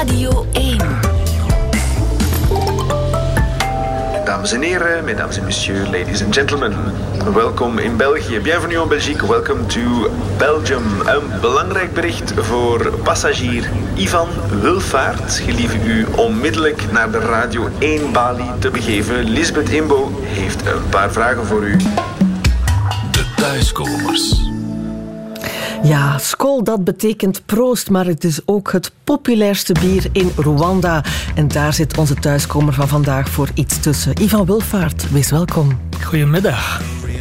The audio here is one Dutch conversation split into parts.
Radio 1. Dames en heren, mesdames et messieurs, ladies and gentlemen. Welkom in België. Bienvenue en Belgique. Welcome to Belgium. Een belangrijk bericht voor passagier Ivan Wilfaert. Gelieve u onmiddellijk naar de Radio 1 balie te begeven. Lisbeth Imbo heeft een paar vragen voor u. De thuiskomers. Ja, Skol, dat betekent proost, maar het is ook het populairste bier in Rwanda. En daar zit onze thuiskomer van vandaag voor iets tussen. Ivan Wilfaert, wees welkom. Goedemiddag.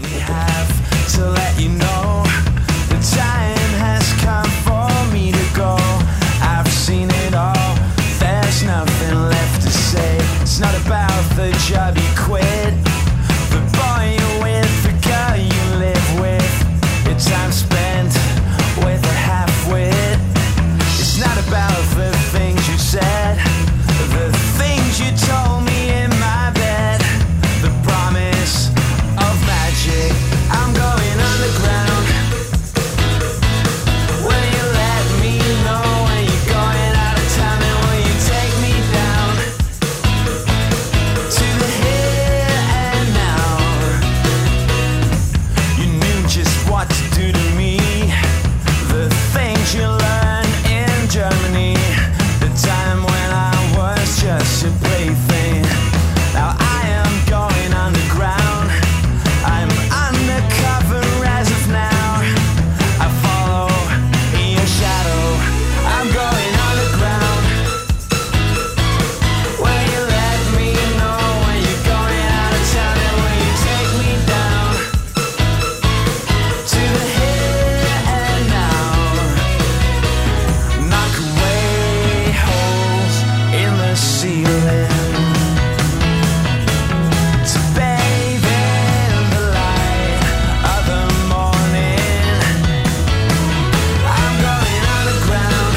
Time spent with a half-wit. It's not about the things you said, the things you told me in my bed, the promise of magic. I'm going underground. Will you let me know when you're going out of town, and will you take me down to the here and now? You knew just what to do to me, the things you learn in Germany, the time when I was just a plaything. Now I am going underground, I'm undercover as of now. I follow in your shadow, I'm going underground. Will you let me know when you're going out of town, and will you take me down to the here and now? Knock away holes in the ceiling to bathe in the light of the morning. I'm going underground.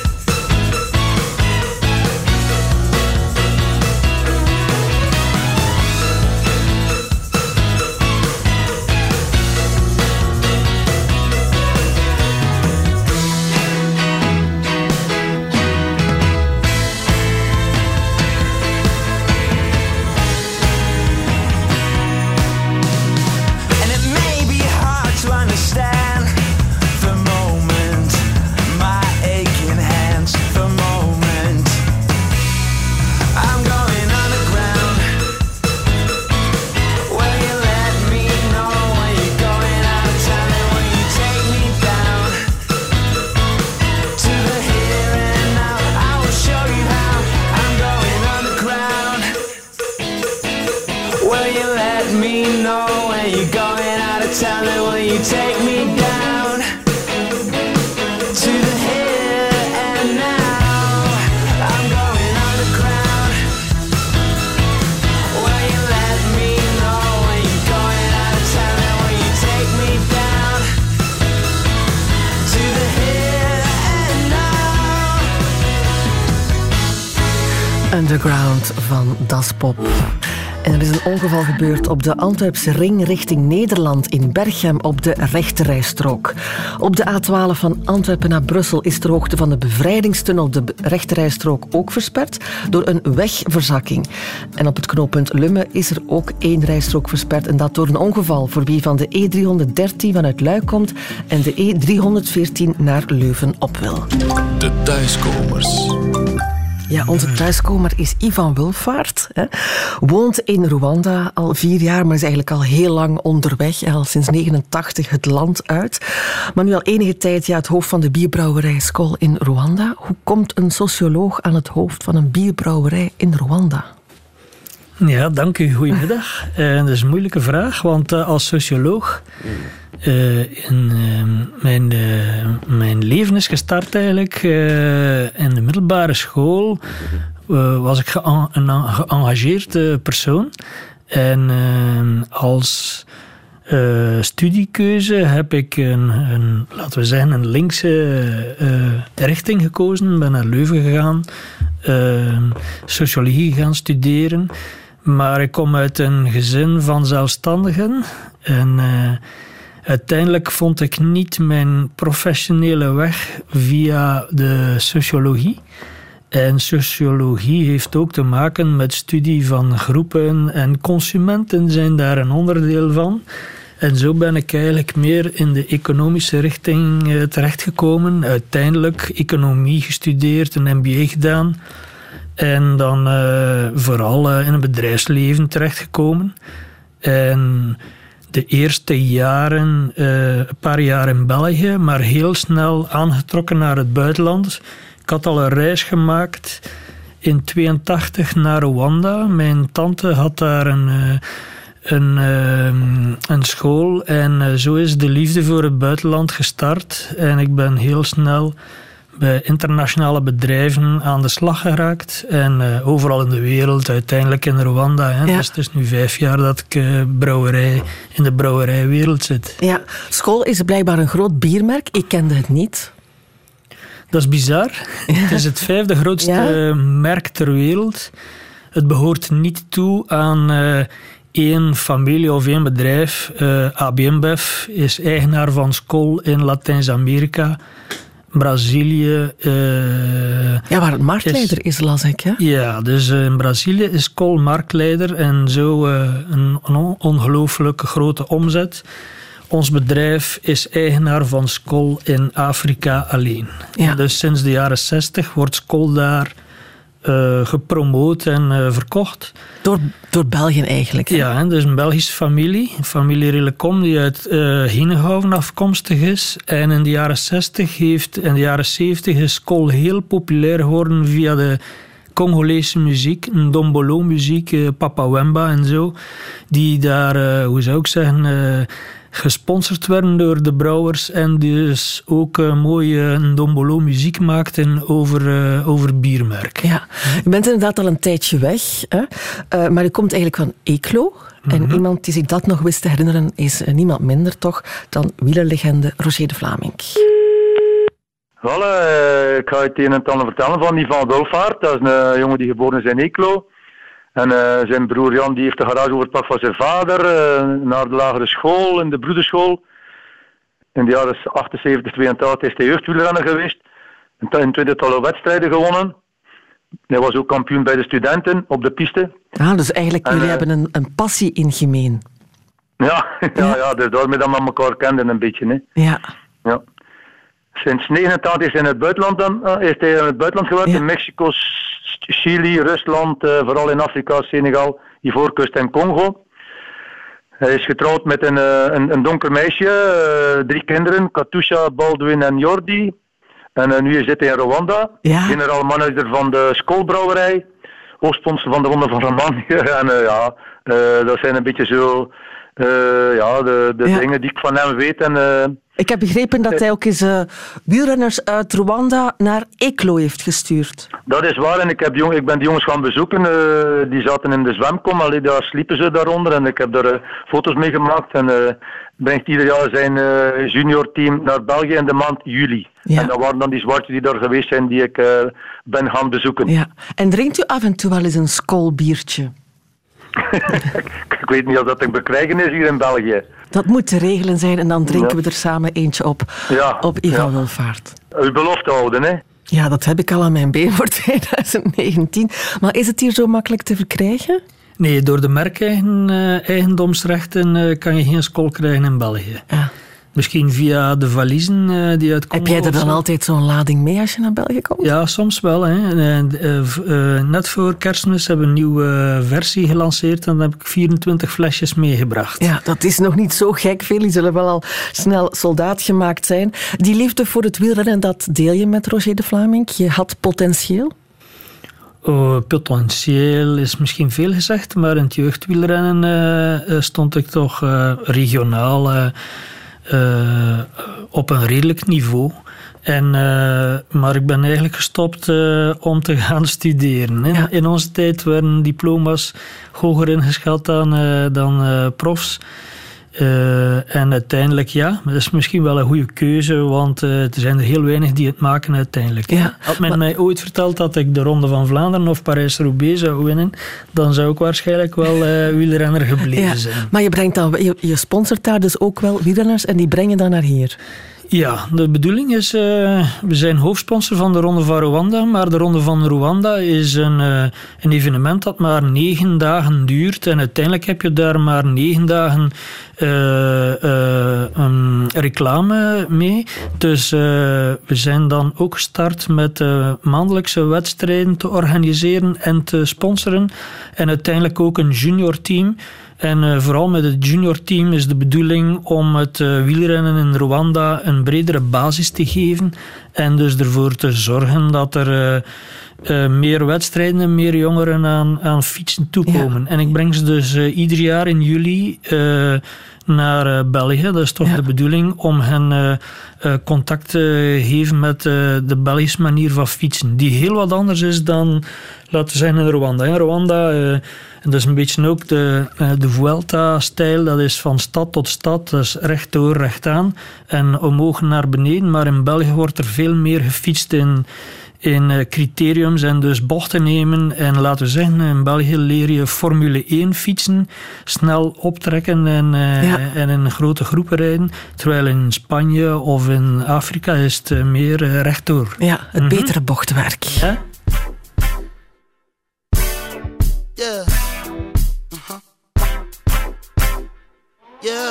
And it may be hard to understand the moment, my aching hands, the moment I'm going underground. Will you let me know when you're going out of town, and will you take me down to the here and now? I will show you how I'm going underground. Will you let me know when you're going out of town, and will you take me down to the here and now? I'm going underground. Will you let me know when you're going out of town, and will you take me down to the here and now? Underground van Das Pop. En er is een ongeval gebeurd op de Antwerpse ring richting Nederland in Berchem op de rechterrijstrook. Op de A12 van Antwerpen naar Brussel is ter hoogte van de Bevrijdingstunnel de rechterrijstrook ook versperd door een wegverzakking. En op het knooppunt Lummen is er ook 1 rijstrook versperd, en dat door een ongeval voor wie van de E313 vanuit Luik komt en de E314 naar Leuven op wil. De thuiskomers. Ja, onze thuiskomer is Ivan Wilfaert. Woont in Rwanda al 4 jaar, maar is eigenlijk al heel lang onderweg. Al sinds 1989 het land uit. Maar nu al enige tijd het hoofd van de bierbrouwerij Skol in Rwanda. Hoe komt een socioloog aan het hoofd van een bierbrouwerij in Rwanda? Ja, dank u. Goedemiddag. Dat is een moeilijke vraag, want als socioloog... mijn leven is gestart eigenlijk in de middelbare school. Was ik een geëngageerd persoon. En als studiekeuze heb ik laten we zeggen, een linkse richting gekozen. Ben naar Leuven gegaan, sociologie gaan studeren. Maar ik kom uit een gezin van zelfstandigen. En uiteindelijk vond ik niet mijn professionele weg via de sociologie. En sociologie heeft ook te maken met studie van groepen en consumenten zijn daar een onderdeel van. En zo ben ik eigenlijk meer in de economische richting terechtgekomen. Uiteindelijk economie gestudeerd, een MBA gedaan. En dan vooral in het bedrijfsleven terechtgekomen. En de eerste jaren, een paar jaar in België, maar heel snel aangetrokken naar het buitenland. Ik had al een reis gemaakt in 1982 naar Rwanda. Mijn tante had daar een school en zo is de liefde voor het buitenland gestart. En ik ben heel snel bij internationale bedrijven aan de slag geraakt. En overal in de wereld, uiteindelijk in Rwanda. Hè. Ja. Dus het is nu 5 jaar dat ik in de brouwerijwereld zit. Ja, Skol is blijkbaar een groot biermerk. Ik kende het niet. Dat is bizar. Het is het 5e grootste merk ter wereld. Het behoort niet toe aan één familie of één bedrijf. AB InBev is eigenaar van Skol in Latijns-Amerika. Brazilië... waar het marktleider is, las ik. Hè? Ja, dus in Brazilië is Skol marktleider en zo een ongelooflijke grote omzet. Ons bedrijf is eigenaar van Skol in Afrika alleen. Ja. Dus sinds de jaren 60 wordt Skol daar gepromoot en verkocht. Door België eigenlijk. Hè? Ja, dus een Belgische familie Relecom, die uit Henegouwen afkomstig is. En in de jaren 60 in de jaren 70 is Skol heel populair geworden via de Congolese muziek, Ndombolo muziek, Papa Wemba en zo. Die daar, hoe zou ik zeggen, gesponsord werden door de brouwers en dus ook mooie Ndombolo muziek maakten over biermerk. Ja, je bent inderdaad al een tijdje weg, hè? Maar je komt eigenlijk van Eeklo. En iemand die zich dat nog wist te herinneren is niemand minder toch dan wielerlegende Roger de Vlaming. Hallo, ik ga je het een en ander vertellen van Ivan Wulfaert. Dat is een jongen die geboren is in Eeklo. En zijn broer Jan die heeft de garage overgepakt van zijn vader naar de lagere school, in de broederschool. In de jaren 78, 82 is hij jeugdwielrenner geweest. In 20-tallen wedstrijden gewonnen. Hij was ook kampioen bij de studenten op de piste. Ah, dus eigenlijk jullie hebben een passie in gemeen. Ja, dus daarmee dat we elkaar kenden een beetje. Hè. Ja. Sinds 1989 is hij in het buitenland gewerkt, in Mexico, Chili, Rusland, vooral in Afrika, Senegal, Ivoorkust en Congo. Hij is getrouwd met een donker meisje, 3 kinderen, Katusha, Baldwin en Jordi. En nu zit hij in Rwanda, generaal manager van de Skolbrouwerij, hoofdsponsor van de Ronde van Romandie. En dat zijn een beetje zo de dingen die ik van hem weet. En, ik heb begrepen dat hij ook eens wielrenners uit Rwanda naar Eeklo heeft gestuurd. Dat is waar en ik ben die jongens gaan bezoeken. Die zaten in de zwemkom, daar sliepen ze daaronder en ik heb daar foto's mee gemaakt. En brengt ieder jaar zijn juniorteam naar België in de maand juli. Ja. En dat waren dan die zwartjes die daar geweest zijn die ik ben gaan bezoeken. Ja. En drinkt u af en toe wel eens een Skol biertje? Ik weet niet of dat te bekrijgen is hier in België. Dat moet te regelen zijn en dan drinken we er samen eentje op Ivan Wulfaert. Uw belofte houden, hè? Ja, dat heb ik al aan mijn been voor 2019. Maar is het hier zo makkelijk te verkrijgen? Nee, door de merkeigendomsrechten kan je geen Skol krijgen in België. Ja. Misschien via de valiezen die uit Congo. Heb jij er dan altijd zo'n lading mee als je naar België komt? Ja, soms wel. Hè. Net voor Kerstmis hebben we een nieuwe versie gelanceerd en dan heb ik 24 flesjes meegebracht. Ja, dat is nog niet zo gek. Velen zullen wel al snel soldaat gemaakt zijn. Die liefde voor het wielrennen, dat deel je met Roger de Vlaming. Je had potentieel? Potentieel is misschien veel gezegd, maar in het jeugdwielrennen stond ik toch regionaal op een redelijk niveau. Maar ik ben eigenlijk gestopt om te gaan studeren. Ja. In onze tijd werden diploma's hoger ingeschat dan profs. En uiteindelijk dat is misschien wel een goede keuze, want er zijn er heel weinig die het maken uiteindelijk. Ja, had men mij ooit verteld dat ik de Ronde van Vlaanderen of Parijs-Roubaix zou winnen, dan zou ik waarschijnlijk wel wielrenner gebleven zijn. Maar je sponsort daar dus ook wel wielrenners en die brengen dan naar hier? Ja, de bedoeling is, we zijn hoofdsponsor van de Ronde van Rwanda, maar de Ronde van Rwanda is een evenement dat maar 9 dagen duurt en uiteindelijk heb je daar maar 9 dagen reclame mee. Dus we zijn dan ook gestart met maandelijkse wedstrijden te organiseren en te sponsoren en uiteindelijk ook een juniorteam. En vooral met het juniorteam is de bedoeling om het wielrennen in Rwanda een bredere basis te geven en dus ervoor te zorgen dat er meer wedstrijden en meer jongeren aan fietsen toekomen. Ja. En ik breng ze dus ieder jaar in juli naar België. Dat is toch de bedoeling om hen contact te geven met de Belgische manier van fietsen, die heel wat anders is dan, laten we zeggen, in Rwanda. In Rwanda, dat is een beetje ook de Vuelta-stijl, dat is van stad tot stad, dat is rechtdoor, rechtaan en omhoog naar beneden, maar in België wordt er veel meer gefietst in criteriums en dus bochten nemen. En laten we zeggen, in België leer je Formule 1 fietsen, snel optrekken en in grote groepen rijden. Terwijl in Spanje of in Afrika is het meer rechtdoor. Ja, het betere bochtenwerk. Ja? Yeah. Yeah.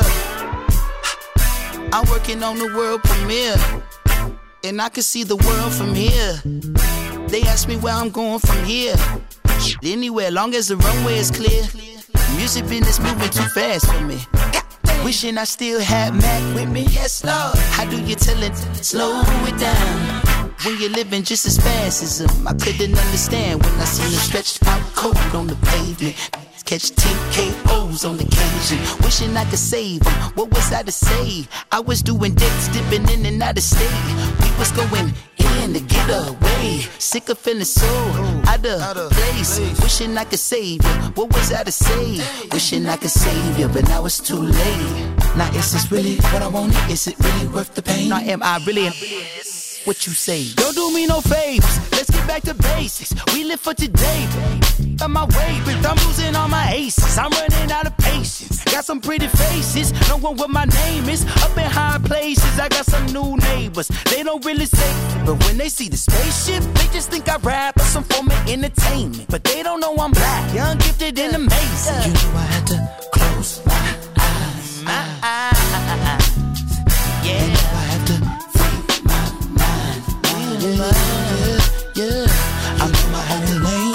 I'm working on the world premiere. And I can see the world from here. They ask me where I'm going from here. Anywhere, long as the runway is clear. Music business moving too fast for me. Wishing I still had Mac with me. Yes, Lord. How do you tell it? Slow it down. When you're living just as fast as them. I couldn't understand when I seen a stretched out coat on the pavement. Catch TKOs on occasion. Wishing I could save them. What was I to say? I was doing dicks, dipping in and out of state. We was going in to get away. Sick of feeling so out of place. Wishing I could save you. What was I to say? Wishing I could save you, but now it's too late. Now is this really what I wanted? Is it really worth the pain? Now am I really what you say? Don't do me no favors. Let's get back to basics. We live for today, babe. On my way, but I'm losing all my aces. I'm running out of patience. Got some pretty faces, knowing what my name is. Up in high places, I got some new neighbors. They don't really say, but when they see the spaceship, they just think I rap or some form of entertainment. But they don't know I'm black, young, gifted, and amazing. You know I had to close my eyes. My eyes. Yeah. You know I had to free my mind. Yeah. I know my own lane.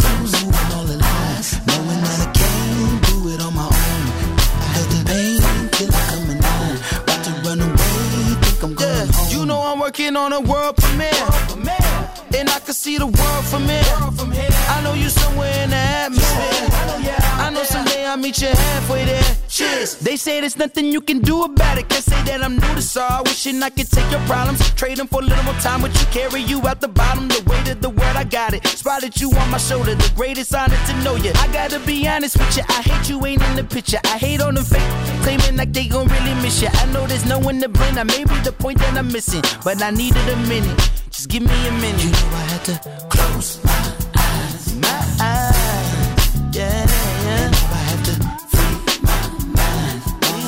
Working on a world premiere, and I can see the world from here. I know you somewhere in the atmosphere. I know someday I'll meet you halfway there. Cheers. They say there's nothing you can do about it. Can't say that I'm new to sorrow. Wishing I could take your problems, trade them for a little more time. But you carry you out the bottom, the weight of the world. I got it. Spotted you on my shoulder, the greatest honor to know you. I gotta be honest with you, I hate you ain't in the picture. I hate on them fake, claiming like they gon' really miss you. I know there's no one to blame. I may be the point that I'm missing, but I needed a minute. Just give me a minute. You know I had to close my eyes. My eyes, yeah. You know I had to free my mind.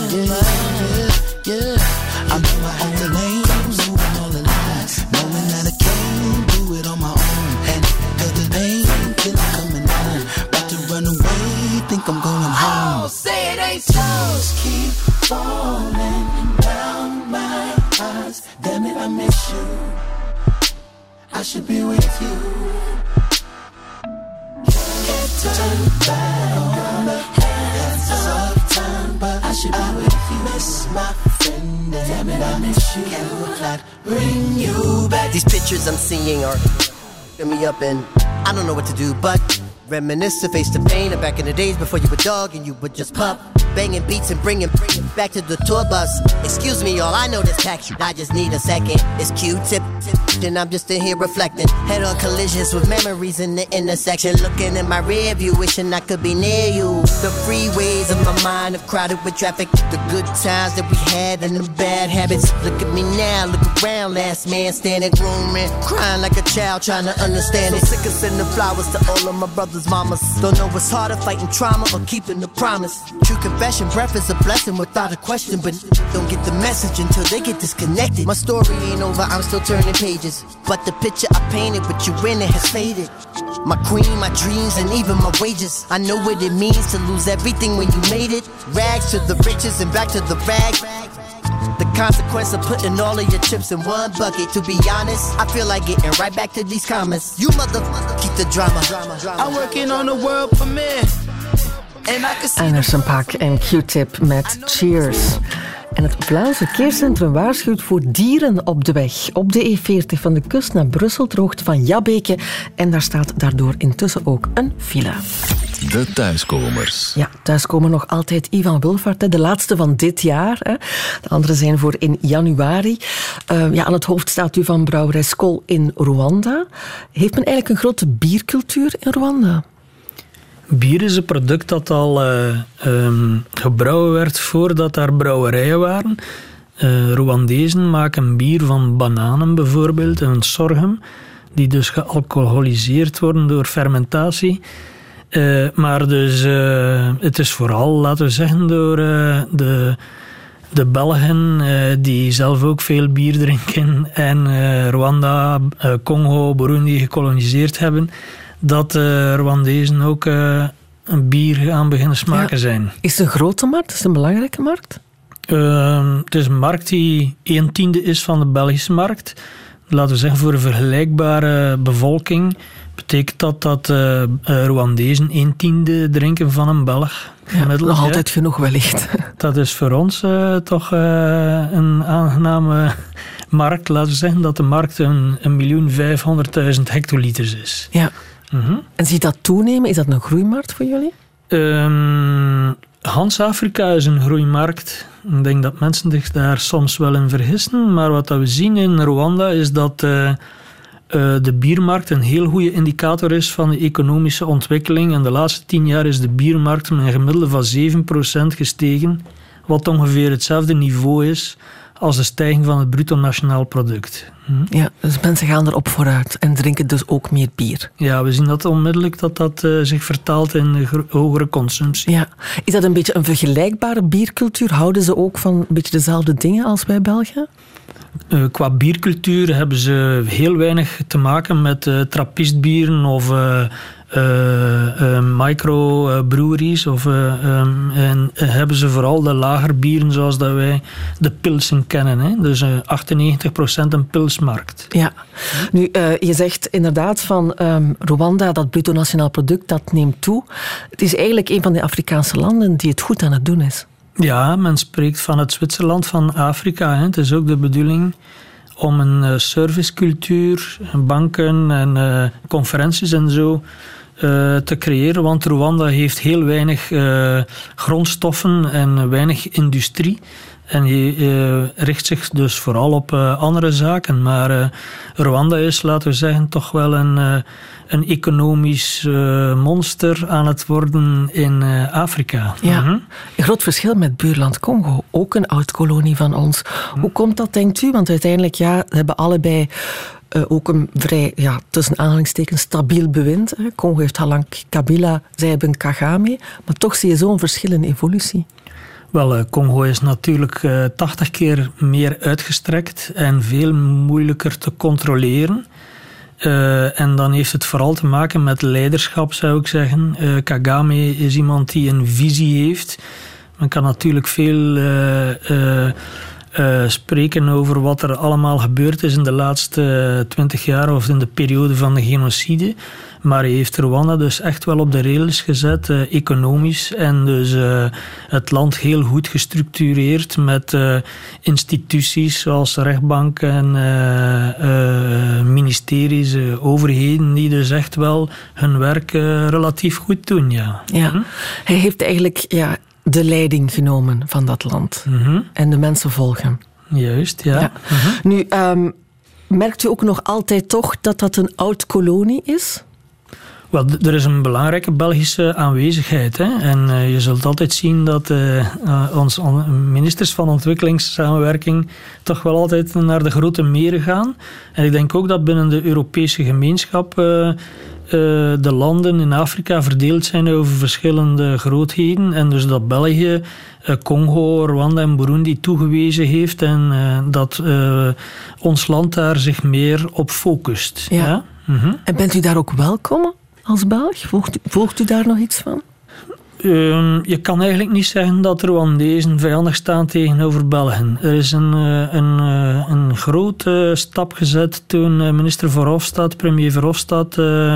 Yeah. I'm in my own lane, moving all the lines, knowing that I can't do it on my own. And feel the pain till I'm coming on. About to run away, think I'm going home. Oh, say it ain't so. Keep falling down my eyes. Damn it, I miss you. I should be with you. Can't turn back on the hands of time, but I should be with you. Miss my friend, damn it, I miss you. Cannot bring you back. These pictures I'm seeing are me up, and I don't know what to do but reminisce to face the pain of back in the days before you were dog and you would just pup. Banging beats and bringing back to the tour bus. Excuse me, y'all, I know this tax. I just need a second. It's Q-tip, and I'm just in here reflecting. Head-on collisions with memories in the intersection. Looking in my rear view, wishing I could be near you. The freeways of my mind are crowded with traffic. The good times that we had and the bad habits. Look at me now, look around. Last man standing, grooming, crying like a child trying to understand it. Sick of sending flowers to all of my brothers' mamas. Don't know what's harder, fighting trauma or keeping the promise. True Fashion breath is a blessing without a question, but don't get the message until they get disconnected. My story ain't over, I'm still turning pages, but the picture I painted with you in it has faded. My queen, my dreams, and even my wages. I know what it means to lose everything when you made it. Rags to the riches and back to the rag. The consequence of putting all of your chips in one bucket. To be honest, I feel like getting right back to these comments. You motherfucker, keep the drama. I'm working on the world premiere. Anderson .Paak en Q-Tip met Cheers. En het Vlaams Verkeerscentrum waarschuwt voor dieren op de weg. Op de E40 van de kust naar Brussel ter hoogte van Jabbeke. En daar staat daardoor intussen ook een file. De thuiskomers. Ja, thuis komen nog altijd Ivan Wilvaert, de laatste van dit jaar. De andere zijn voor in januari. Aan het hoofd staat u van brouwerij Skol in Rwanda. Heeft men eigenlijk een grote biercultuur in Rwanda? Bier is een product dat al gebrouwen werd voordat daar brouwerijen waren. Rwandezen maken bier van bananen bijvoorbeeld, en sorghum, die dus gealcoholiseerd worden door fermentatie. Maar dus het is vooral, laten we zeggen, door de Belgen die zelf ook veel bier drinken en Rwanda, Congo, Burundi gekoloniseerd hebben, dat Rwandezen ook een bier gaan beginnen smaken zijn. Is het een grote markt? Is het een belangrijke markt? Het is een markt die 1/10 is van de Belgische markt. Laten we zeggen, voor een vergelijkbare bevolking betekent dat Rwandezen 1/10 drinken van een Belg. Ja, nog altijd genoeg wellicht. Dat is voor ons toch een aangename markt. Laten we zeggen dat de markt 1.500.000 hectoliters is. Ja. Mm-hmm. En ziet dat toenemen? Is dat een groeimarkt voor jullie? Hans-Afrika is een groeimarkt. Ik denk dat mensen zich daar soms wel in vergissen. Maar wat we zien in Rwanda is dat de biermarkt een heel goede indicator is van de economische ontwikkeling. En de laatste 10 jaar is de biermarkt met een gemiddelde van 7% gestegen. Wat ongeveer hetzelfde niveau is als de stijging van het bruto nationaal product. Ja, dus mensen gaan erop vooruit en drinken dus ook meer bier. Ja, we zien dat onmiddellijk dat zich vertaalt in hogere consumptie. Ja. Is dat een beetje een vergelijkbare biercultuur? Houden ze ook van een beetje dezelfde dingen als wij Belgen? Qua biercultuur hebben ze heel weinig te maken met trappistbieren of microbreweries. En hebben ze vooral de lagerbieren zoals dat wij de pilsen kennen. Hè? Dus 98% een pilsmarkt. Ja. Nu, je zegt inderdaad van Rwanda, dat bruto nationaal product, dat neemt toe. Het is eigenlijk een van de Afrikaanse landen die het goed aan het doen is. Ja, men spreekt van het Zwitserland van Afrika. Hè. Het is ook de bedoeling om een servicecultuur, banken en conferenties en zo te creëren. Want Rwanda heeft heel weinig grondstoffen en weinig industrie. En je richt zich dus vooral op andere zaken. Maar Rwanda is, laten we zeggen, toch wel een economisch monster aan het worden in Afrika. Ja, een groot verschil met buurland Congo. Ook een oud-kolonie van ons. Hoe komt dat, denkt u? Want uiteindelijk hebben allebei ook een vrij, tussen aanhalingstekens, stabiel bewind. Congo heeft al lang Kabila, zij hebben Kagame. Maar toch zie je zo'n verschil in evolutie. Wel, Congo is natuurlijk 80 keer meer uitgestrekt en veel moeilijker te controleren. En dan heeft het vooral te maken met leiderschap, zou ik zeggen. Kagame is iemand die een visie heeft. Men kan natuurlijk veel spreken over wat er allemaal gebeurd is in de laatste 20 jaar of in de periode van de genocide. Maar hij heeft Rwanda dus echt wel op de rails gezet, economisch. En dus het land heel goed gestructureerd met instituties zoals rechtbanken, ministeries, overheden, die dus echt wel hun werk relatief goed doen. Ja. Hij heeft eigenlijk de leiding genomen van dat land. En de mensen volgen. Juist, ja. Nu, merkt u ook nog altijd toch dat dat een oud-kolonie is? Wel, er is een belangrijke Belgische aanwezigheid. Hè? En je zult altijd zien dat onze ministers van ontwikkelingssamenwerking toch wel altijd naar de grote meren gaan. En ik denk ook dat binnen de Europese gemeenschap de landen in Afrika verdeeld zijn over verschillende grootheden. En dus dat België Congo, Rwanda en Burundi toegewezen heeft en dat ons land daar zich meer op focust. Ja. Ja? En bent u daar ook welkom als Belg? Volgt u daar nog iets van? Je kan eigenlijk niet zeggen dat Rwandezen vijandig staan tegenover Belgen. Er is een grote stap gezet toen minister Verhofstadt, premier Verhofstadt,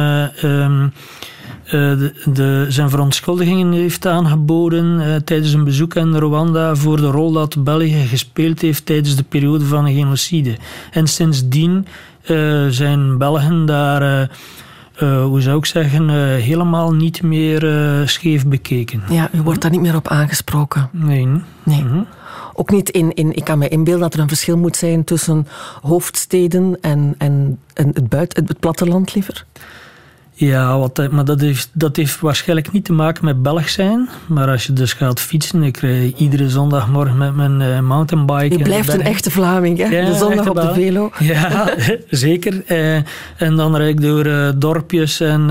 zijn verontschuldigingen heeft aangeboden tijdens een bezoek aan Rwanda voor de rol dat België gespeeld heeft tijdens de periode van de genocide. En sindsdien zijn Belgen daar... hoe zou ik zeggen, helemaal niet meer scheef bekeken. Ja, u wordt daar niet meer op aangesproken. Nee. Ook niet ik kan me inbeelden dat er een verschil moet zijn tussen hoofdsteden en het platteland liever. Ja, maar dat heeft waarschijnlijk niet te maken met Belg zijn. Maar als je dus gaat fietsen, ik rij iedere zondagmorgen met mijn mountainbike. Je blijft een echte Vlaming, hè? Ja, de zondag op de velo. Ja, zeker. En dan rijd ik door dorpjes en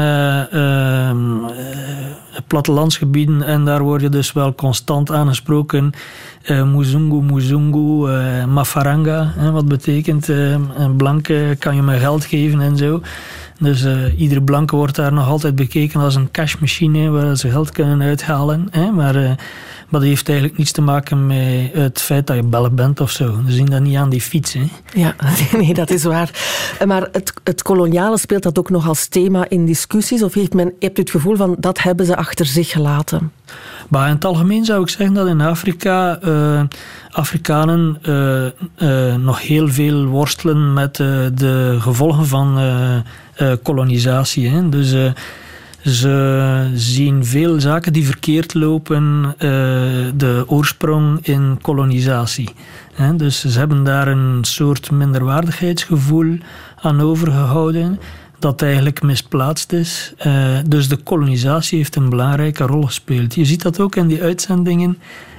plattelandsgebieden. En daar word je dus wel constant aangesproken. Muzungu, Mafaranga, wat betekent een blanke kan je me geld geven en zo. Dus iedere blanke wordt daar nog altijd bekeken als een cashmachine waar ze geld kunnen uithalen. Maar dat heeft eigenlijk niets te maken met het feit dat je Belg bent of zo. We zien dat niet aan die fiets. Hè? Ja, nee, dat is waar. Maar het koloniale speelt dat ook nog als thema in discussies? Of hebt u het gevoel van dat hebben ze achter zich gelaten? Maar in het algemeen zou ik zeggen dat in Afrika Afrikanen nog heel veel worstelen met de gevolgen van kolonisatie. Hè. Dus ze zien veel zaken die verkeerd lopen, de oorsprong in kolonisatie. Hè. Dus ze hebben daar een soort minderwaardigheidsgevoel aan overgehouden dat eigenlijk misplaatst is. Dus de kolonisatie heeft een belangrijke rol gespeeld. Je ziet dat ook in die uitzendingen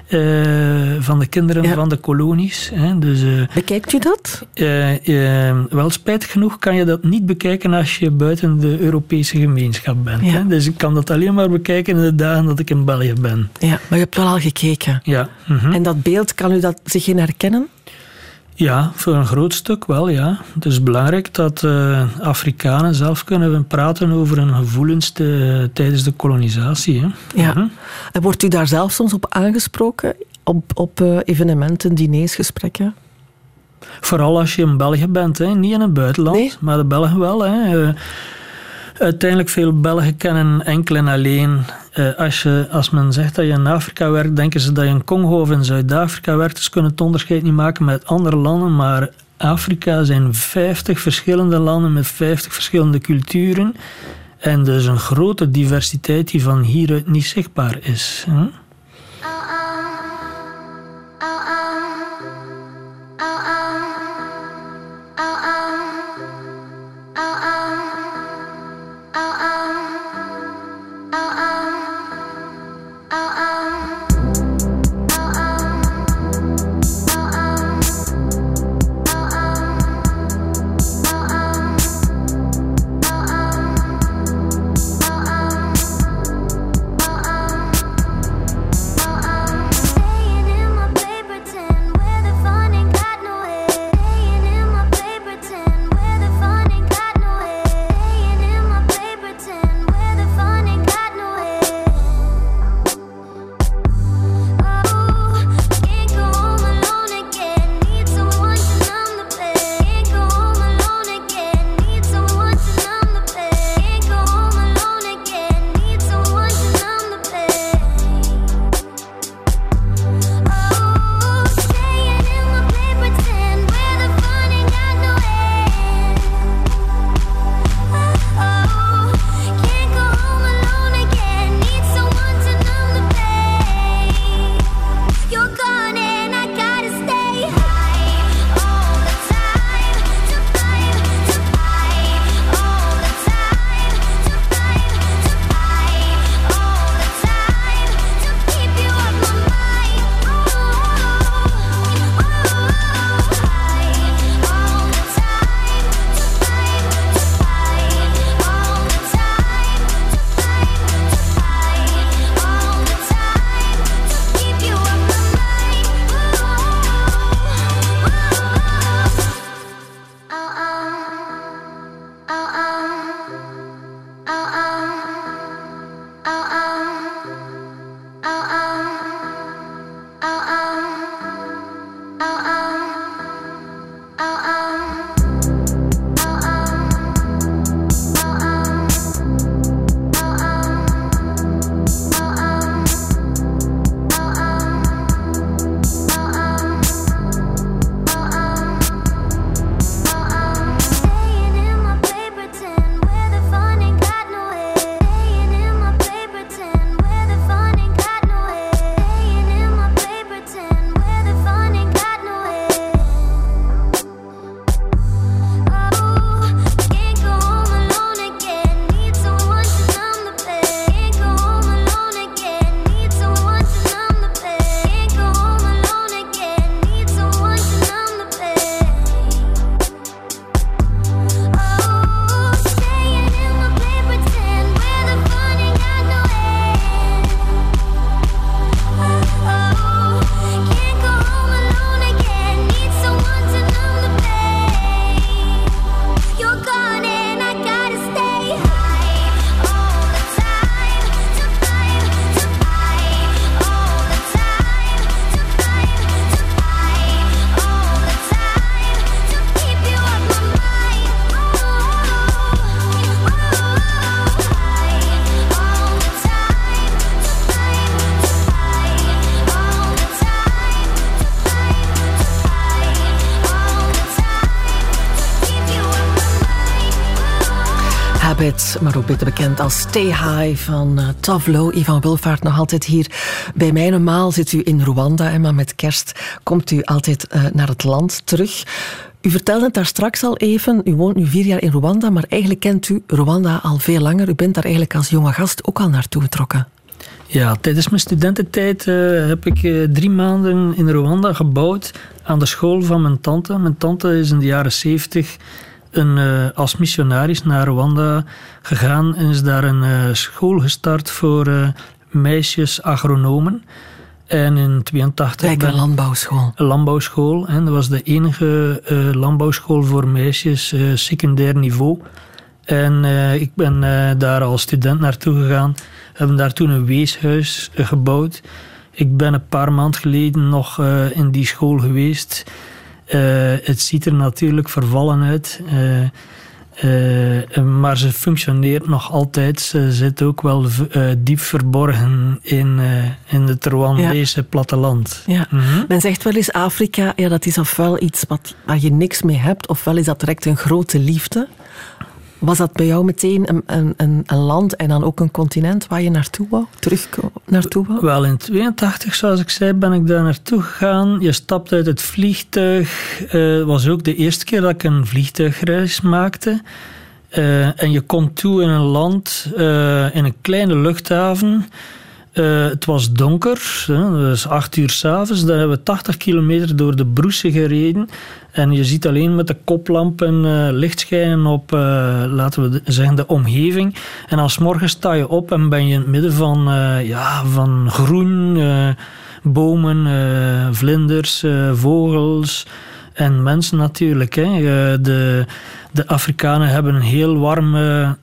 van de kinderen van de kolonies. Dus, bekijkt u dat? Wel, spijtig genoeg kan je dat niet bekijken als je buiten de Europese gemeenschap bent. Ja. Hè? Dus ik kan dat alleen maar bekijken in de dagen dat ik in België ben. Ja, maar je hebt wel al gekeken. Ja. En dat beeld, kan u dat zich in herkennen? Ja, voor een groot stuk wel, ja. Het is belangrijk dat Afrikanen zelf kunnen praten over hun gevoelens tijdens de kolonisatie. Hè. Ja. En wordt u daar zelf soms op aangesproken? Op evenementen, diners, gesprekken? Vooral als je in België bent, hè. Niet in het buitenland, nee? Maar de Belgen wel. Hè. Uiteindelijk veel Belgen kennen enkel en alleen. Als men zegt dat je in Afrika werkt, denken ze dat je in Congo of in Zuid-Afrika werkt. Dus kunnen het onderscheid niet maken met andere landen. Maar Afrika zijn 50 verschillende landen met 50 verschillende culturen. En dus een grote diversiteit die van hieruit niet zichtbaar is. Hè? Habit, maar ook beter bekend als Stay High van Tove Lo. Ivan Wilvaert nog altijd hier bij mij. Normaal zit u in Rwanda, maar met kerst komt u altijd naar het land terug. U vertelde het daar straks al even, u woont nu 4 jaar in Rwanda, maar eigenlijk kent u Rwanda al veel langer. U bent daar eigenlijk als jonge gast ook al naartoe getrokken. Ja, tijdens mijn studententijd heb ik 3 maanden in Rwanda gebouwd aan de school van mijn tante. Mijn tante is in de jaren 70 als missionaris naar Rwanda gegaan en is daar een school gestart voor meisjes agronomen. En in 82... Kijk, een landbouwschool. Een landbouwschool. En dat was de enige landbouwschool voor meisjes, secundair niveau. En ik ben daar als student naartoe gegaan. We hebben daar toen een weeshuis gebouwd. Ik ben een paar maanden geleden nog in die school geweest. Het ziet er natuurlijk vervallen uit. Maar ze functioneert nog altijd. Ze zit ook wel diep verborgen in het Rwandese platteland. Ja. Mm-hmm. Men zegt wel eens Afrika, ja, dat is ofwel iets waar je niks mee hebt, ofwel is dat direct een grote liefde. Was dat bij jou meteen een land en dan ook een continent waar je naartoe wou? Wel, in 82, zoals ik zei, ben ik daar naartoe gegaan. Je stapt uit het vliegtuig. Het was ook de eerste keer dat ik een vliegtuigreis maakte. En je komt toe in een land, in een kleine luchthaven. Het was donker, dus 8 uur 's avonds. Daar hebben we 80 kilometer door de broessen gereden. En je ziet alleen met de koplampen licht schijnen op, laten we zeggen, de omgeving. En als morgen sta je op en ben je in het midden van groen, bomen, vlinders, vogels en mensen natuurlijk. De Afrikanen hebben een heel warme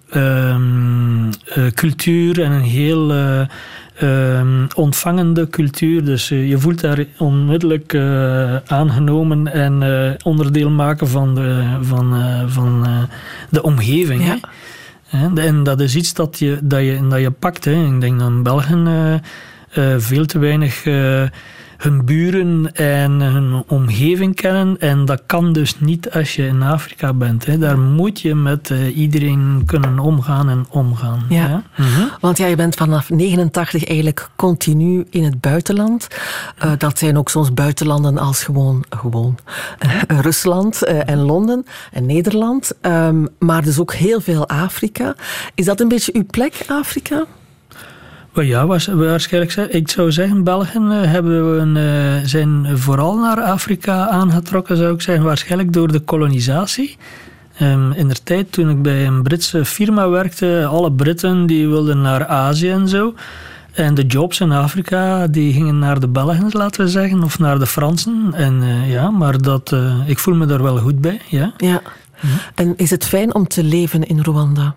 cultuur en een heel ontvangende cultuur. Dus je voelt daar onmiddellijk aangenomen en onderdeel maken van de omgeving. Ja. En dat is iets dat je pakt. Ik denk dat in België veel te weinig hun buren en hun omgeving kennen. En dat kan dus niet als je in Afrika bent. Daar moet je met iedereen kunnen omgaan. Ja. Ja? Mm-hmm. Want je bent vanaf 89 eigenlijk continu in het buitenland. Dat zijn ook soms buitenlanden als gewoon Rusland en Londen en Nederland. Maar dus ook heel veel Afrika. Is dat een beetje uw plek, Afrika? Ja, waarschijnlijk. Ik zou zeggen, Belgen zijn vooral naar Afrika aangetrokken, zou ik zeggen, waarschijnlijk door de kolonisatie. Indertijd, toen ik bij een Britse firma werkte, alle Britten die wilden naar Azië en zo. En de jobs in Afrika, die gingen naar de Belgen, laten we zeggen, of naar de Fransen. En maar ik voel me daar wel goed bij. Ja. Ja. En is het fijn om te leven in Rwanda?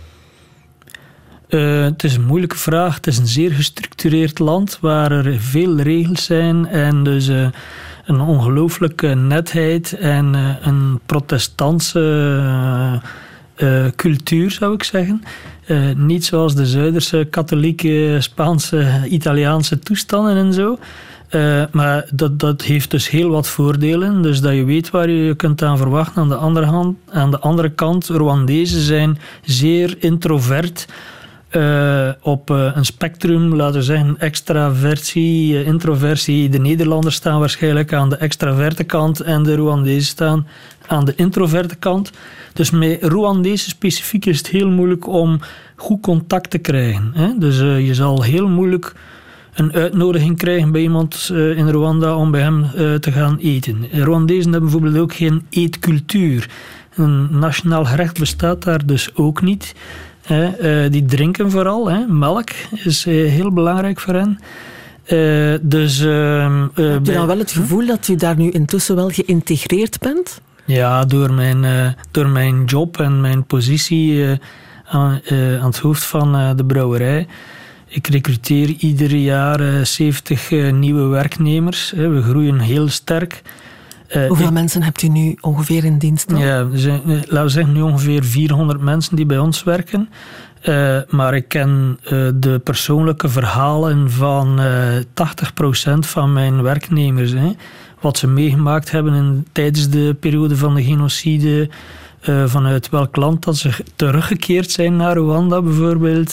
Het is een moeilijke vraag. Het is een zeer gestructureerd land waar er veel regels zijn en dus een ongelooflijke netheid en een protestantse cultuur, zou ik zeggen. Niet zoals de Zuiderse, katholieke, Spaanse, Italiaanse toestanden en zo. Maar dat heeft dus heel wat voordelen. Dus dat je weet waar je kunt aan verwachten. Aan de andere kant, Rwandezen zijn zeer introvert. Op een spectrum, laten we zeggen, extraversie, introversie. De Nederlanders staan waarschijnlijk aan de extraverte kant en de Rwandezen staan aan de introverte kant. Dus met Rwandezen specifiek is het heel moeilijk om goed contact te krijgen. Dus je zal heel moeilijk een uitnodiging krijgen bij iemand in Rwanda om bij hem te gaan eten. Rwandezen hebben bijvoorbeeld ook geen eetcultuur. Een nationaal gerecht bestaat daar dus ook niet. Die drinken vooral. Melk is heel belangrijk voor hen. Heb je dan wel het gevoel dat u daar nu intussen wel geïntegreerd bent? Ja, door mijn job en mijn positie aan het hoofd van de brouwerij. Ik recruteer ieder jaar 70 nieuwe werknemers. We groeien heel sterk. Hoeveel mensen hebt u nu ongeveer in dienst? Ja, laten we zeggen nu ongeveer 400 mensen die bij ons werken. Maar ik ken de persoonlijke verhalen van 80% van mijn werknemers. Wat ze meegemaakt hebben tijdens de periode van de genocide. vanuit welk land dat ze teruggekeerd zijn naar Rwanda bijvoorbeeld.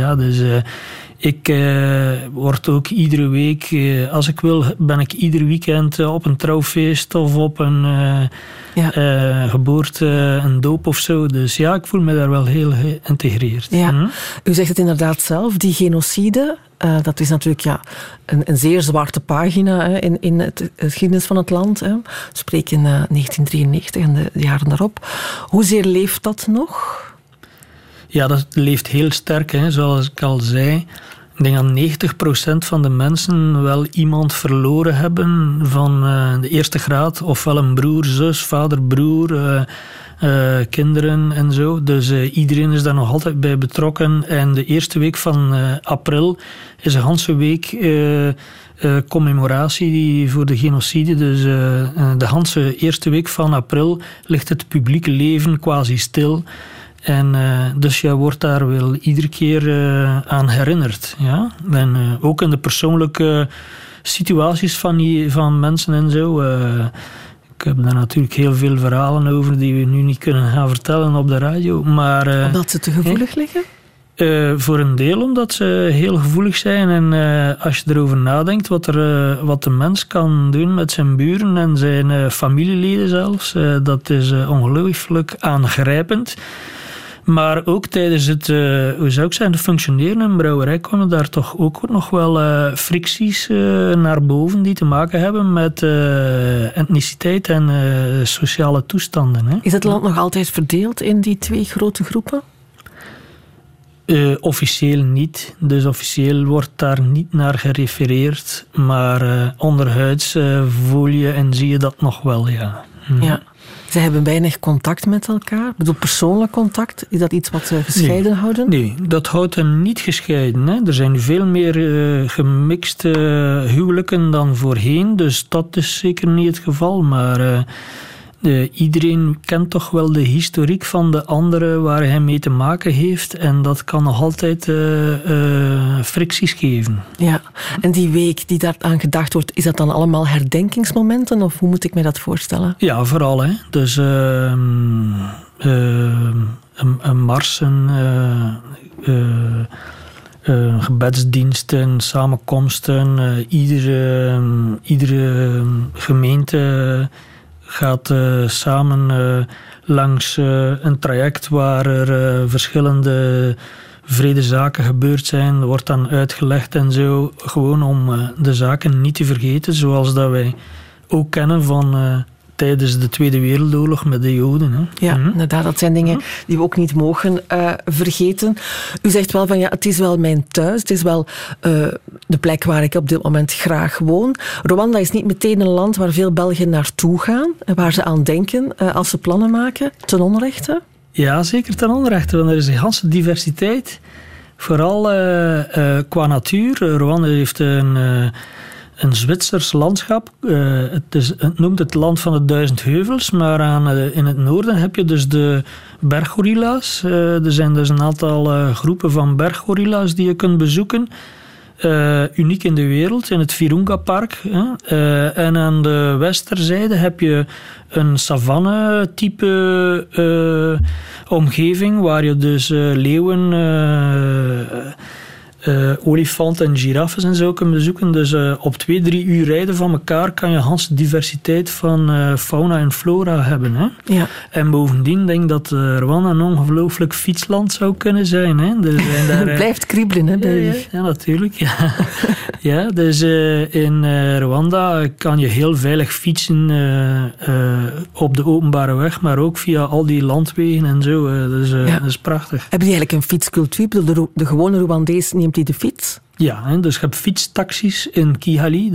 Ik word ook iedere week, als ik wil, ben ik ieder weekend op een trouwfeest of op een geboorte, een doop of zo. Dus ja, ik voel me daar wel heel geïntegreerd. Ja. U zegt het inderdaad zelf, die genocide, dat is natuurlijk een zeer zwarte pagina in het geschiedenis van het land. Hè. We spreken 1993 en de jaren daarop. Hoezeer leeft dat nog? Ja, dat leeft heel sterk, hè. Zoals ik al zei. Ik denk dat 90% van de mensen wel iemand verloren hebben van de eerste graad. Ofwel een broer, zus, vader, broer, kinderen en zo. Dus iedereen is daar nog altijd bij betrokken. En de eerste week van april is een ganse week commemoratie voor de genocide. Dus de ganse eerste week van april ligt het publieke leven quasi stil. En dus je wordt daar wel iedere keer aan herinnerd. Ja? En ook in de persoonlijke situaties van mensen en zo. Ik heb daar natuurlijk heel veel verhalen over die we nu niet kunnen gaan vertellen op de radio. Maar, omdat ze te gevoelig liggen? Voor een deel omdat ze heel gevoelig zijn. En als je erover nadenkt wat de mens kan doen met zijn buren en zijn familieleden zelfs, dat is ongelooflijk aangrijpend. Maar ook tijdens het, hoe zou ik zeggen, de functioneren in een brouwerij komen daar toch ook nog wel fricties naar boven die te maken hebben met etniciteit en sociale toestanden. Hè. Is het land nog altijd verdeeld in die twee grote groepen? Officieel niet. Dus officieel wordt daar niet naar gerefereerd. Maar onderhuids voel je en zie je dat nog wel, ja. Ja. Ze hebben weinig contact met elkaar. Ik bedoel, persoonlijk contact. Is dat iets wat ze gescheiden houden? Nee, dat houdt hen niet gescheiden. Hè. Er zijn veel meer gemixte huwelijken dan voorheen. Dus dat is zeker niet het geval. Maar iedereen kent toch wel de historiek van de andere waar hij mee te maken heeft. En dat kan nog altijd fricties geven. Ja, en die week die daaraan gedacht wordt, is dat dan allemaal herdenkingsmomenten? Of hoe moet ik me dat voorstellen? Ja, vooral. Hè. Dus marsen, gebedsdiensten, samenkomsten. Iedere gemeente gaat samen langs een traject waar er verschillende vredezaken gebeurd zijn. Er wordt dan uitgelegd en zo, gewoon om de zaken niet te vergeten, zoals dat wij ook kennen van tijdens de Tweede Wereldoorlog met de Joden. Hè. Ja, inderdaad, dat zijn dingen die we ook niet mogen vergeten. U zegt wel van ja, het is wel mijn thuis, het is wel de plek waar ik op dit moment graag woon. Rwanda is niet meteen een land waar veel Belgen naartoe gaan en waar ze aan denken als ze plannen maken, ten onrechte? Ja, zeker ten onrechte, want er is een hele diversiteit. Vooral qua natuur. Rwanda heeft een Zwitsers landschap. Het noemt het land van de 1000 heuvels, maar in het noorden heb je dus de berggorilla's. Er zijn dus een aantal groepen van berggorilla's die je kunt bezoeken. Uniek in de wereld, in het Virunga-park. En aan de westerzijde heb je een savanne-type omgeving, waar je dus leeuwen, olifanten en giraffen en zo kunnen bezoeken. Dus op 2-3 uur rijden van elkaar kan je een hele diversiteit van fauna en flora hebben. Hè? Ja. En bovendien denk ik dat Rwanda een ongelooflijk fietsland zou kunnen zijn. Hè? Dus daar, het blijft kriebelen, hè, bij u. Ja, natuurlijk. Ja. Ja, dus in Rwanda kan je heel veilig fietsen op de openbare weg, maar ook via al die landwegen en zo. Dus dat is prachtig. Hebben die eigenlijk een fietscultuur? De gewone Rwandees neemt die de fiets? Ja, hè, dus je hebt fietstaxis in Kigali.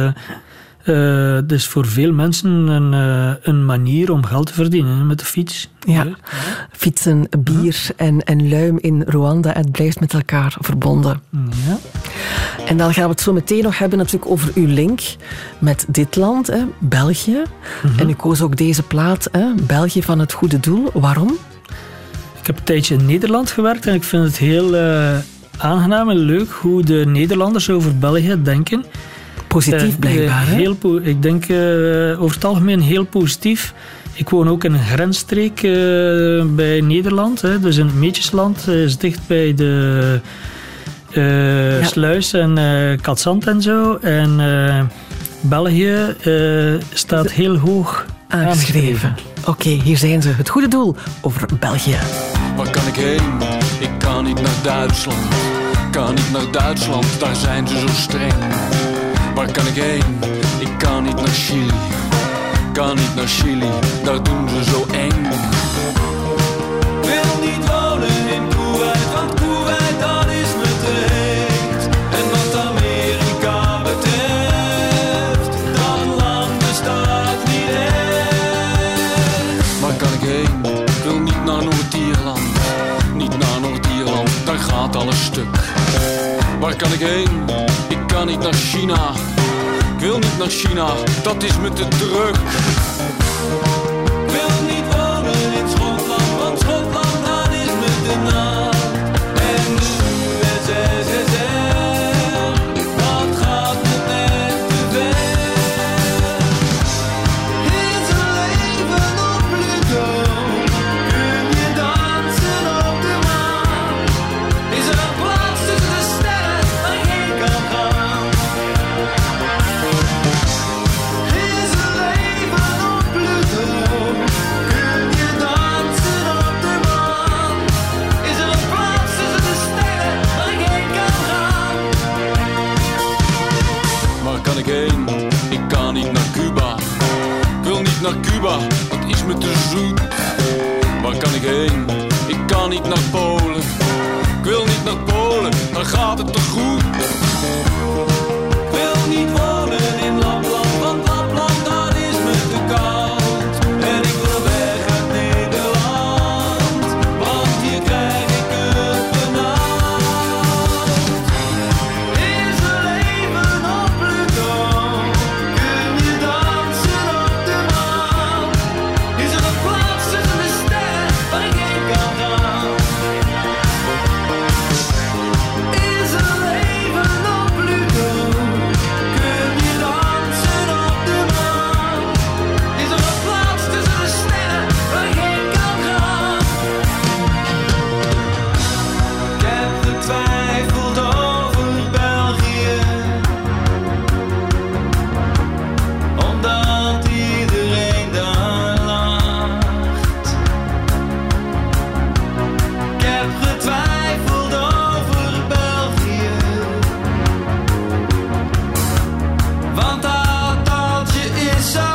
Dus voor veel mensen een manier om geld te verdienen met de fiets. Ja, fietsen, bier en luim in Rwanda, het blijft met elkaar verbonden. Ja. En dan gaan we het zo meteen nog hebben natuurlijk over uw link met dit land, hè, België. En u koos ook deze plaat, hè, België van het goede doel. Waarom? Ik heb een tijdje in Nederland gewerkt en ik vind het heel aangenaam en leuk hoe de Nederlanders over België denken. Positief blijkbaar, hè? Ik denk over het algemeen heel positief. Ik woon ook in een grensstreek bij Nederland. Hè, dus in het Meetjesland. Is dicht bij de Sluis en Katzand en zo. En België staat heel hoog aangeschreven. Oké, hier zijn ze. Het goede doel over België. Waar kan ik heen? Ik kan niet naar Duitsland. Kan niet naar Duitsland, daar zijn ze zo streng. Waar kan ik heen? Ik kan niet naar Chili. Kan niet naar Chili, daar doen ze zo eng. Wil niet wonen in Kuwait, want Kuwait dat is me te heet. En wat Amerika betreft, dat land bestaat niet echt. Waar kan ik heen? Ik wil niet naar Noord-Ierland. Niet naar Noord-Ierland, daar gaat alles stuk. Waar kan ik heen? Ik kan niet naar China. Ik wil niet naar China, dat is me te druk. Wil niet wonen in Schotland, want Schotland dat is me te nat. En de USSR, dat gaat me net te ver. Is er leven op Pluto? Kun je dansen op de maan? Is er een plaats tussen de sterren waar geen kan gaan? Is er leven op Pluto? Kun je dansen op de maan? Is er een plaats tussen de sterren waar geen kan gaan? Waar kan ik heen? Ik kan niet naar Cuba. Ik wil niet naar Cuba, dat is me te zoet. Waar kan ik heen? Ik kan niet naar Polen. Ik wil niet naar Polen, daar gaat het te goed. Wil niet wonen in Lapland, want Lapland dat is me te koud. En ik wil weg uit Nederland, want hier krijg ik het benauwd. Is er leven op Pluto? Kun je dansen op de maan? Is er een plaats tussen de sterren waar ik heen kan gaan? Is er leven op Pluto? Kun je dansen op de maan? Is er een plaats tussen de sterren waar ik heen kan gaan? Ik heb getwijfeld over België, omdat iedereen daar lacht. Ik heb getwijfeld over België, want dat taaltje is zo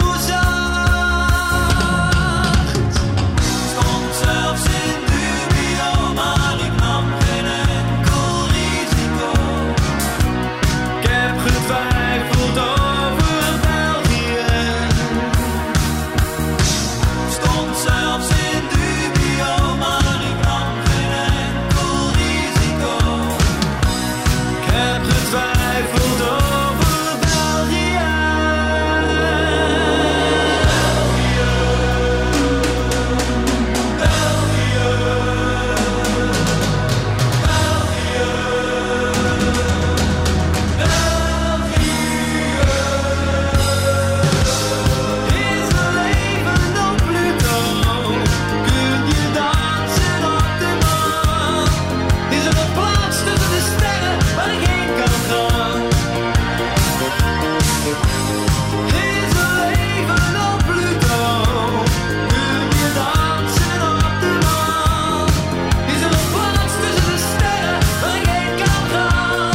zacht. Stond zelfs in dubio, maar ik nam geen enkel risico. Ik heb getwijfeld over België. Stond zelfs in dubio, maar ik nam geen enkel risico. Ik heb getwijfeld over België. Is er leven op Pluto? Kun je dansen op de maan? Is er een plaats tussen de sterren waar ik heen kan gaan? Is er leven op Pluto? Kun je dansen op de maan? Is er een plaats tussen de sterren waar ik heen kan gaan?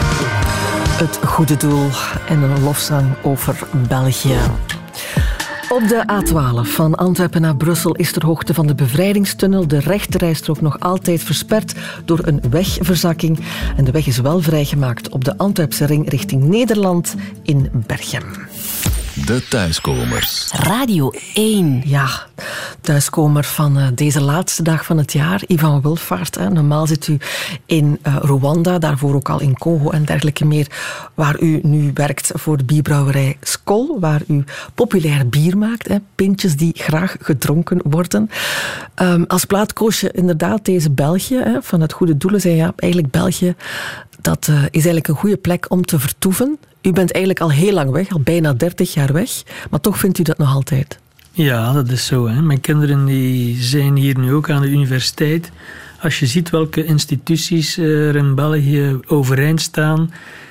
Het goede doel en een lofzang over België. Op de A12 van Antwerpen naar Brussel is ter hoogte van de bevrijdingstunnel de rechterrijstrook nog altijd versperd door een wegverzakking. En de weg is wel vrijgemaakt op de Antwerpse ring richting Nederland in Berchem. De Thuiskomers. Radio 1. Ja, thuiskomer van deze laatste dag van het jaar. Ivan Wilfaert. Normaal zit u in Rwanda, daarvoor ook al in Congo en dergelijke meer, waar u nu werkt voor de bierbrouwerij Skol, waar u populair bier maakt. Pintjes die graag gedronken worden. Als plaat koos je inderdaad deze België. Van het goede doelen zei ja, eigenlijk België, dat is eigenlijk een goede plek om te vertoeven. U bent eigenlijk al heel lang weg, al bijna 30 jaar weg, maar toch vindt u dat nog altijd? Ja, dat is zo. Hè. Mijn kinderen die zijn hier nu ook aan de universiteit. Als je ziet welke instituties er in België overeind staan,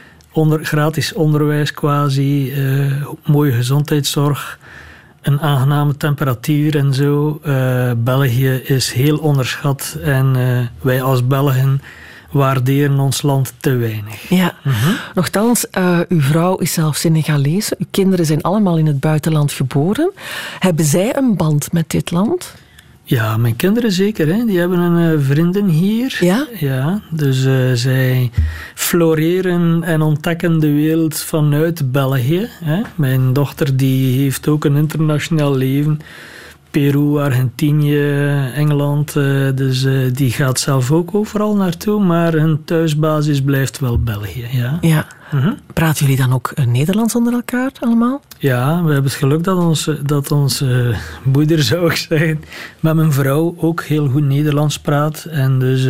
gratis onderwijs quasi, mooie gezondheidszorg, een aangename temperatuur en zo. België is heel onderschat en wij als Belgen waarderen ons land te weinig. Ja, Nochtans, uw vrouw is zelf Senegalees. Uw kinderen zijn allemaal in het buitenland geboren. Hebben zij een band met dit land? Ja, mijn kinderen zeker. Hè. Die hebben een vriendin hier. Ja? Ja, dus zij floreren en ontdekken de wereld vanuit België. Hè. Mijn dochter die heeft ook een internationaal leven. Peru, Argentinië, Engeland. Dus die gaat zelf ook overal naartoe. Maar hun thuisbasis blijft wel België. Ja. Ja. Praten jullie dan ook Nederlands onder elkaar allemaal? Ja, we hebben het geluk dat onze moeder, zou ik zeggen, met mijn vrouw ook heel goed Nederlands praat. En dus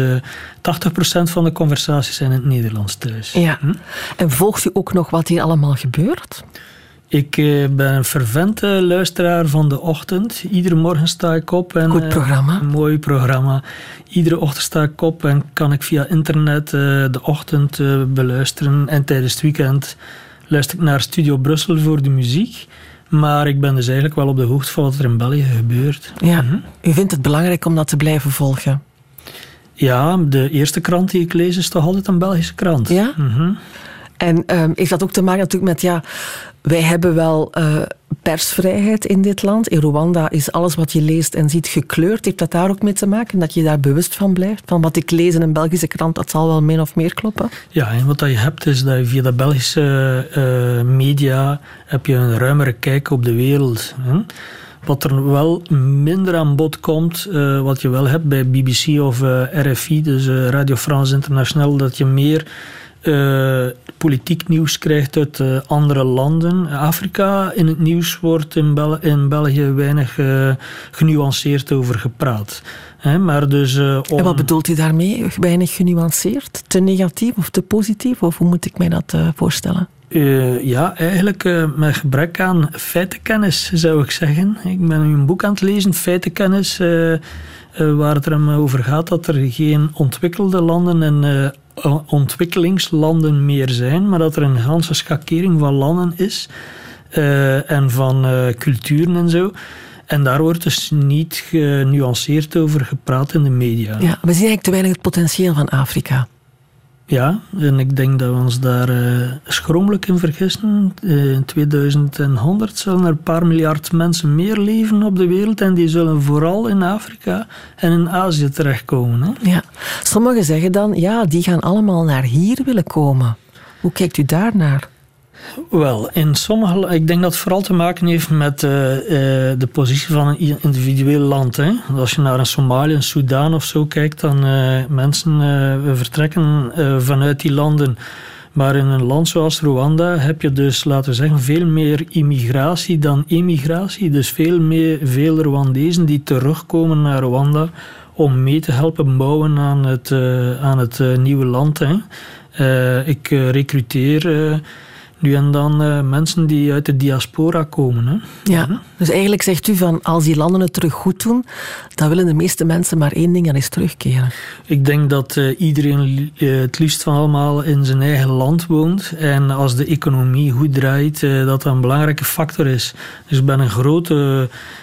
80% van de conversaties zijn in het Nederlands thuis. Ja. En volgt u ook nog wat hier allemaal gebeurt? Ik ben een fervente luisteraar van de ochtend. Iedere morgen sta ik op. En, goed programma. Een mooi programma. Iedere ochtend sta ik op en kan ik via internet de ochtend beluisteren. En tijdens het weekend luister ik naar Studio Brussel voor de muziek. Maar ik ben dus eigenlijk wel op de hoogte van wat er in België gebeurt. Ja. U vindt het belangrijk om dat te blijven volgen? Ja, de eerste krant die ik lees is toch altijd een Belgische krant. Ja? En heeft dat ook te maken natuurlijk met, ja, wij hebben wel persvrijheid in dit land. In Rwanda is alles wat je leest en ziet gekleurd. Heeft dat daar ook mee te maken? Dat je daar bewust van blijft? Van wat ik lees in een Belgische krant, dat zal wel min of meer kloppen? Ja, en wat je hebt is dat je via de Belgische media heb je een ruimere kijk op de wereld. Hè? Wat er wel minder aan bod komt, wat je wel hebt bij BBC of RFI, dus Radio France International, dat je meer politiek nieuws krijgt uit andere landen. Afrika in het nieuws wordt in België weinig genuanceerd over gepraat. Maar dus, En wat bedoelt u daarmee? Weinig genuanceerd? Te negatief of te positief? Of hoe moet ik mij dat voorstellen? Ja, eigenlijk met gebrek aan feitenkennis, zou ik zeggen. Ik ben nu een boek aan het lezen, Feitenkennis, waar het er over gaat dat er geen ontwikkelde landen en ontwikkelingslanden meer zijn, maar dat er een ganse schakering van landen is en van culturen en zo. En daar wordt dus niet genuanceerd over gepraat in de media. Ja, we zien eigenlijk te weinig het potentieel van Afrika. Ja, en ik denk dat we ons daar schromelijk in vergissen. In 2100 zullen er een paar miljard mensen meer leven op de wereld en die zullen vooral in Afrika en in Azië terechtkomen. Hè? Ja. Sommigen zeggen dan, ja, die gaan allemaal naar hier willen komen. Hoe kijkt u daarnaar? Wel, ik denk dat het vooral te maken heeft met de positie van een individueel land. Hè. Als je naar een Somalië, een Soedan of zo kijkt, dan mensen vertrekken vanuit die landen. Maar in een land zoals Rwanda heb je dus, laten we zeggen, veel meer immigratie dan emigratie. Dus veel Rwandezen die terugkomen naar Rwanda om mee te helpen bouwen aan het nieuwe land. Hè. Ik recruteer nu en dan mensen die uit de diaspora komen. Hè. Ja, dus eigenlijk zegt u van als die landen het terug goed doen, dan willen de meeste mensen maar één ding, dat is terugkeren. Ik denk dat iedereen het liefst van allemaal in zijn eigen land woont. En als de economie goed draait, dat een belangrijke factor is. Dus ik ben een grote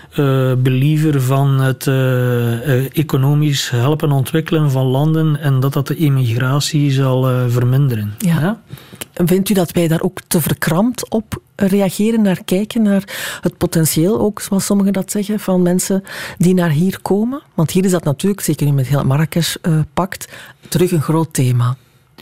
believer van het economisch helpen ontwikkelen van landen en dat de immigratie zal verminderen. Ja. Vindt u dat wij daar ook te verkrampt op reageren, naar kijken, naar het potentieel ook, zoals sommigen dat zeggen, van mensen die naar hier komen? Want hier is dat natuurlijk, zeker nu met heel Marrakesh-pact, terug een groot thema.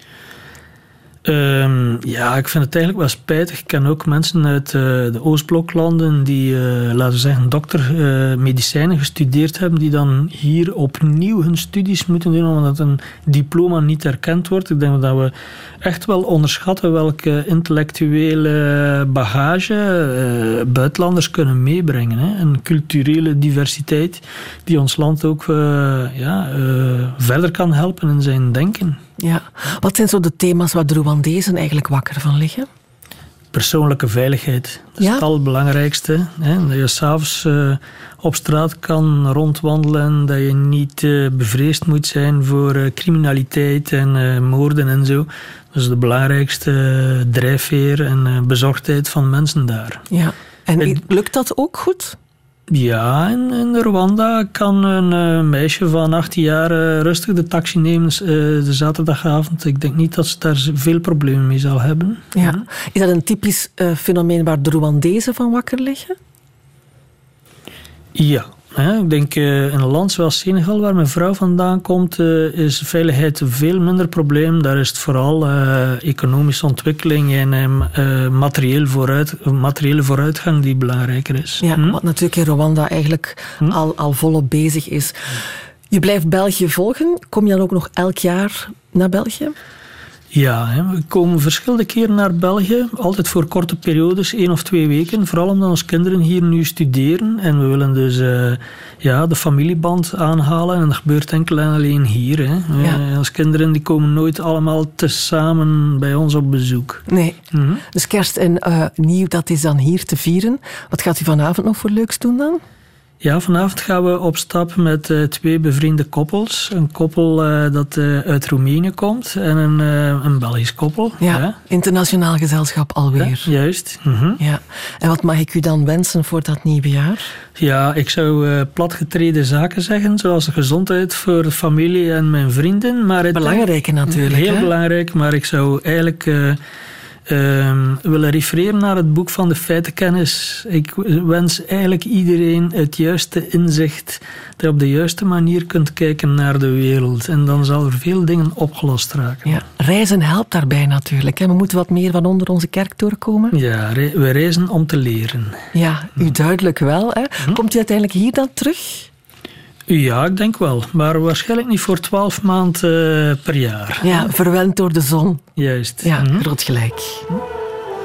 Ik vind het eigenlijk wel spijtig. Ik ken ook mensen uit de Oostbloklanden die, laten we zeggen, medicijnen gestudeerd hebben, die dan hier opnieuw hun studies moeten doen, omdat een diploma niet erkend wordt. Ik denk dat we echt wel onderschatten welke intellectuele bagage buitenlanders kunnen meebrengen. Hè. Een culturele diversiteit die ons land ook verder kan helpen in zijn denken. Ja. Wat zijn zo de thema's waar de Rwandezen eigenlijk wakker van liggen? Persoonlijke veiligheid. Dat is het allerbelangrijkste. Hè? Dat je 's avonds op straat kan rondwandelen. Dat je niet bevreesd moet zijn voor criminaliteit en moorden en zo. Dat is de belangrijkste drijfveer en bezorgdheid van mensen daar. Ja. En lukt dat ook goed? Ja, in Rwanda kan een meisje van 18 jaar rustig de taxi nemen de zaterdagavond. Ik denk niet dat ze daar veel problemen mee zal hebben. Ja. Is dat een typisch fenomeen waar de Rwandezen van wakker liggen? Ja. Ik denk in een land zoals Senegal, waar mijn vrouw vandaan komt, is veiligheid een veel minder probleem. Daar is het vooral economische ontwikkeling en materiële vooruitgang die belangrijker is. Ja, wat natuurlijk in Rwanda eigenlijk al volop bezig is. Je blijft België volgen. Kom je dan ook nog elk jaar naar België? Ja, we komen verschillende keren naar België. Altijd voor korte periodes, 1 of 2 weken. Vooral omdat onze kinderen hier nu studeren. En we willen dus de familieband aanhalen. En dat gebeurt enkel en alleen hier. Hè. Ja. Onze kinderen die komen nooit allemaal tezamen bij ons op bezoek. Nee. Dus kerst en nieuw, dat is dan hier te vieren. Wat gaat u vanavond nog voor leuks doen dan? Ja, vanavond gaan we op stap met 2 bevriende koppels. Een koppel dat uit Roemenië komt en een Belgisch koppel. Ja, internationaal gezelschap alweer. Ja, juist. Ja. En wat mag ik u dan wensen voor dat nieuwe jaar? Ja, ik zou platgetreden zaken zeggen, zoals de gezondheid voor de familie en mijn vrienden. Maar belangrijke natuurlijk. Heel belangrijk, maar ik zou eigenlijk willen refereren naar het boek van de feitenkennis. Ik wens eigenlijk iedereen het juiste inzicht, dat je op de juiste manier kunt kijken naar de wereld. En dan zal er veel dingen opgelost raken. Ja, reizen helpt daarbij natuurlijk. Hè. We moeten wat meer van onder onze kerk doorkomen. Ja, we reizen om te leren. Ja, u duidelijk wel. Hè. Komt u uiteindelijk hier dan terug? Ja, ik denk wel. Maar waarschijnlijk niet voor 12 maanden per jaar. Ja, verwend door de zon. Juist. Ja, groot gelijk.